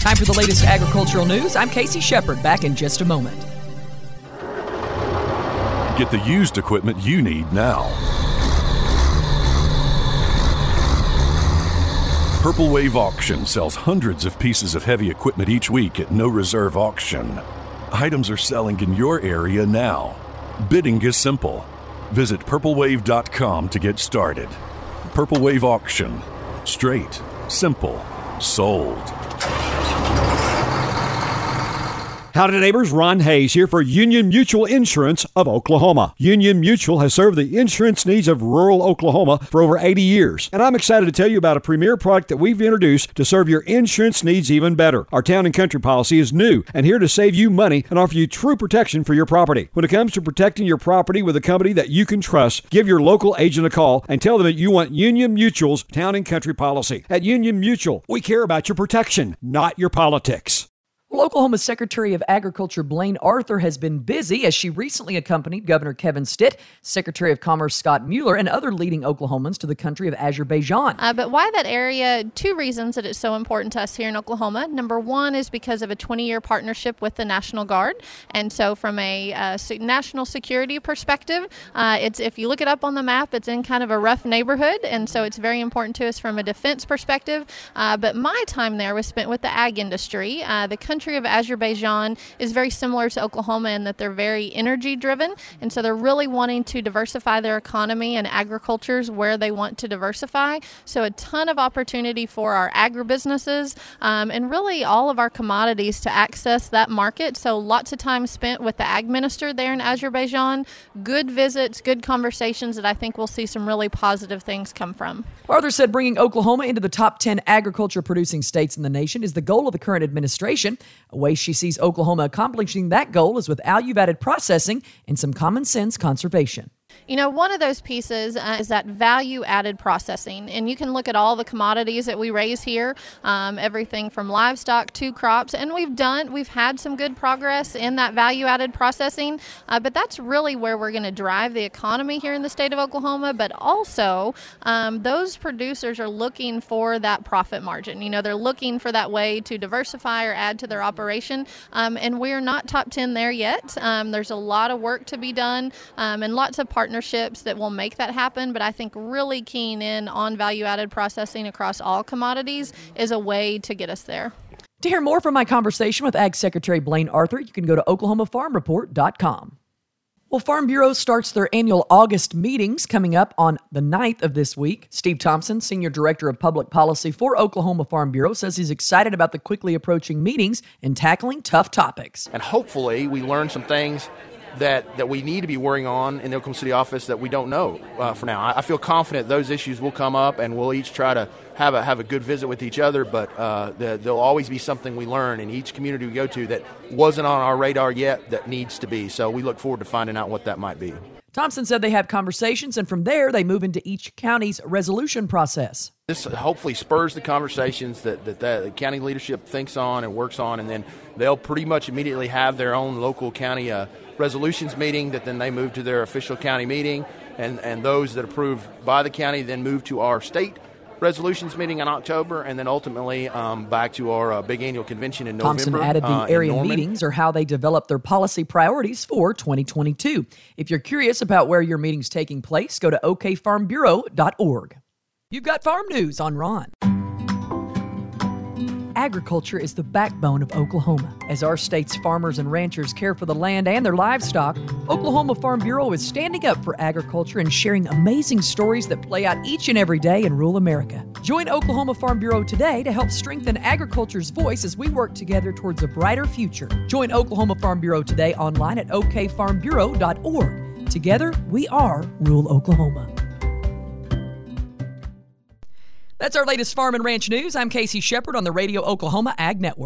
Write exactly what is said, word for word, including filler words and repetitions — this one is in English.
Time for the latest agricultural news. I'm Casey Shepard, back in just a moment. Get the used equipment you need now. Purple Wave Auction sells hundreds of pieces of heavy equipment each week at no reserve auction. Items are selling in your area now. Bidding is simple. Visit purple wave dot com to get started. Purple Wave Auction. Straight, simple, sold. Howdy neighbors, Ron Hayes here for Union Mutual Insurance of Oklahoma. Union Mutual has served the insurance needs of rural Oklahoma for over eighty years. And I'm excited to tell you about a premier product that we've introduced to serve your insurance needs even better. Our Town and Country policy is new and here to save you money and offer you true protection for your property. When it comes to protecting your property with a company that you can trust, give your local agent a call and tell them that you want Union Mutual's Town and Country policy. At Union Mutual, we care about your protection, not your politics. Well, Oklahoma's Secretary of Agriculture Blaine Arthur has been busy as she recently accompanied Governor Kevin Stitt, Secretary of Commerce Scott Mueller, and other leading Oklahomans to the country of Azerbaijan. Uh, but why that area? Two reasons that it's so important to us here in Oklahoma. Number one is because of a twenty-year partnership with the National Guard. And so from a uh, national security perspective, uh, it's if you look it up on the map, it's in kind of a rough neighborhood. And so it's very important to us from a defense perspective. Uh, but my time there was spent with the ag industry. Uh, the country of Azerbaijan is very similar to Oklahoma in that they're very energy driven, and so they're really wanting to diversify their economy, and agriculture is where they want to diversify. So a ton of opportunity for our agribusinesses um, and really all of our commodities to access that market. So lots of time spent with the ag minister there in Azerbaijan. Good visits, good conversations that I think we'll see some really positive things come from. Arthur said bringing Oklahoma into the top ten agriculture producing states in the nation is the goal of the current administration. A way she sees Oklahoma accomplishing that goal is with value-added processing and some common sense conservation. You know, one of those pieces uh, is that value-added processing, and you can look at all the commodities that we raise here, um, everything from livestock to crops, and we've done, we've had some good progress in that value-added processing, uh, but that's really where we're going to drive the economy here in the state of Oklahoma, but also um, those producers are looking for that profit margin. You know, they're looking for that way to diversify or add to their operation, um, and we're not top ten there yet. Um, there's a lot of work to be done, um, and lots of partnerships that will make that happen, but I think really keying in on value-added processing across all commodities is a way to get us there. To hear more from my conversation with Ag Secretary Blaine Arthur, you can go to oklahoma farm report dot com. Well, Farm Bureau starts their annual August meetings coming up on the ninth of this week. Steve Thompson, Senior Director of Public Policy for Oklahoma Farm Bureau, says he's excited about the quickly approaching meetings and tackling tough topics. And hopefully we learn some things that, that we need to be worrying on in the Oklahoma City office that we don't know uh, for now. I, I feel confident those issues will come up, and we'll each try to have a have a good visit with each other, but uh, the, there'll always be something we learn in each community we go to that wasn't on our radar yet that needs to be. So we look forward to finding out what that might be. Thompson said they have conversations, and from there they move into each county's resolution process. This hopefully spurs the conversations that, that the county leadership thinks on and works on, and then they'll pretty much immediately have their own local county uh, resolutions meeting that then they move to their official county meeting, and, and those that approved by the county then move to our state resolutions meeting in October, and then ultimately um, back to our uh, big annual convention in Thompson November. Thompson added the uh, area meetings are how they develop their policy priorities for twenty twenty-two. If you're curious about where your meeting's taking place, go to o k farm bureau dot org. You've got farm news on Ron. Agriculture is the backbone of Oklahoma. As our state's farmers and ranchers care for the land and their livestock, Oklahoma Farm Bureau is standing up for agriculture and sharing amazing stories that play out each and every day in rural America. Join Oklahoma Farm Bureau today to help strengthen agriculture's voice as we work together towards a brighter future. Join Oklahoma Farm Bureau today online at o k farm bureau dot org. Together, we are rural Oklahoma. That's our latest farm and ranch news. I'm Casey Shepard on the Radio Oklahoma Ag Network.